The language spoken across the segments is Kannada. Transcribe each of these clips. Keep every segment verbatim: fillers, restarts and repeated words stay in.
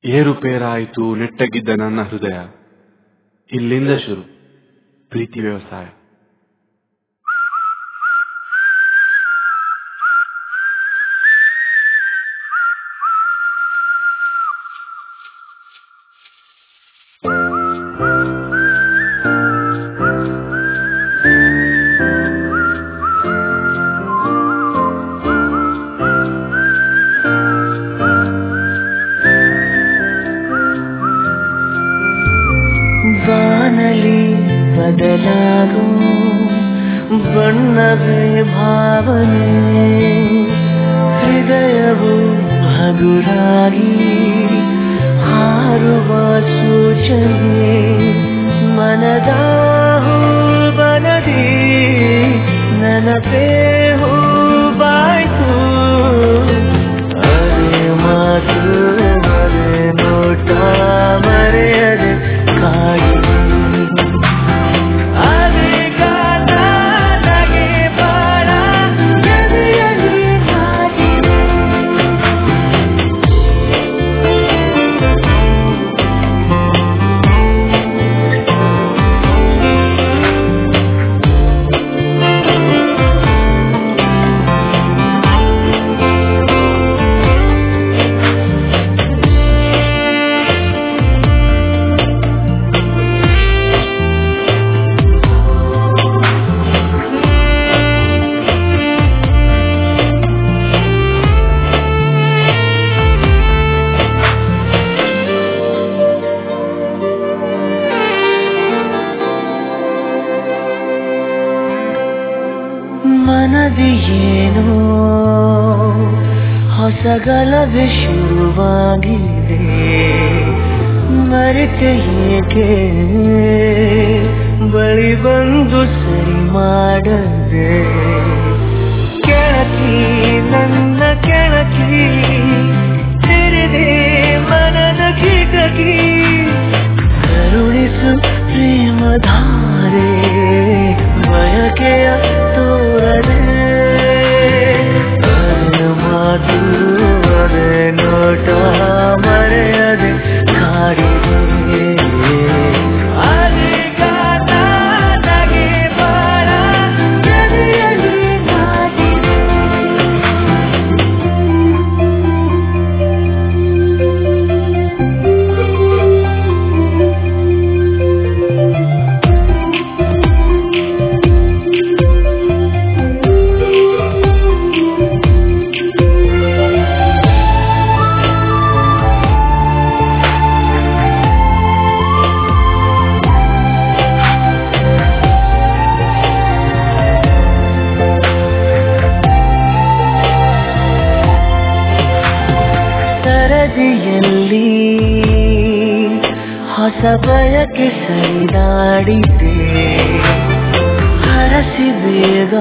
ಏರುಪೇರಾಯಿತು ನೆಟ್ಟಗಿದ್ದ ನನ್ನ ಹೃದಯ. ಇಲ್ಲಿಂದ ಶುರು ಪ್ರೀತಿ ವ್ಯವಸಾಯ. ಬಾನಲಿ ಬದಲಾಗೋ ಬಣ್ಣವೇ ಭಾವನೆ, ಹೃದಯವು ಹಗುರಾಗಿ ಹಾರುವ ಸೂಚನೆ, ಮನದ ಬನದಿ ನೆನಪೇ ಹೂವಾಯ್ತು. ಅರೆ ಮಾತು ಅರೆ ನೋಟ ಮರೆಯದೆ ಕಾಯಿ ಮನದಿಯೇನೋ ಹೊಸಗಲವೇ ಶುರುವಾಗಿದೆ, ಮರೆತೆ ಏಕೆ ಬಳಿ ಬಂದು ಸರಿ ಮಾಡದೆ. ಕೆಳಕಿ ನನ್ನ ಕೆಳಕಿ ತೆರೆದೆ ಮನದ ಕಿಟಕಿ, ಕರುಣಿಸು ಪ್ರೇಮಧಾರೆ ಬಯಕೆಯ ತೋರದೆ. ಅರೆ ಮಾತು ಅರೆ ನೋಟ ಮರೆಯದೆ ಕಾಡಿದೆ. ಸರದಿಯಲ್ಲಿ ಹೊಸ ಬಯಕೆ ಸರಿದಾಡಿದೆ, ಹರಸಿ ಬೇಗ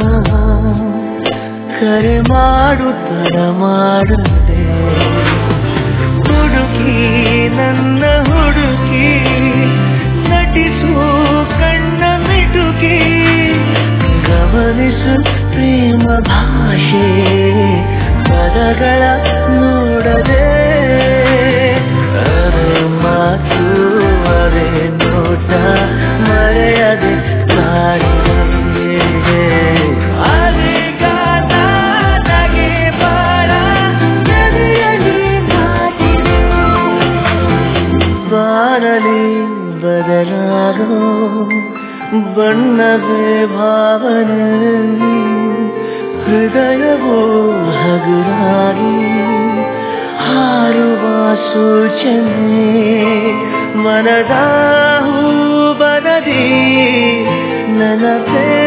ಕರೆ ಮಾಡು ತಡ ಮಾಡದೆ. ಹುಡುಕಿ ನನ್ನ ಹುಡುಕಿ ನಟಿಸು ಕಣ್ಣ ಮಿಟುಕಿ, ಗಮನಿಸು ಪ್ರೇಮ ಭಾಷೆ ಪದಗಳ ನೋಡದೆ. ಅರೆ ಮಾತು ಅರೆ ನೋಟ ಮರೆಯದೆ ಕಾಡಿದೆ. ಬಾನಲಿ ಬದಲಾಗೋ ಬಣ್ಣವೇ ಭಾವನೆ, ಹೃದಯವೋ ಹಗುರಾಗಿ ಹಾರುವ ಸೂಚನೆ, ಮನದ ಹೂಬನದಿ ನೆನಪೇ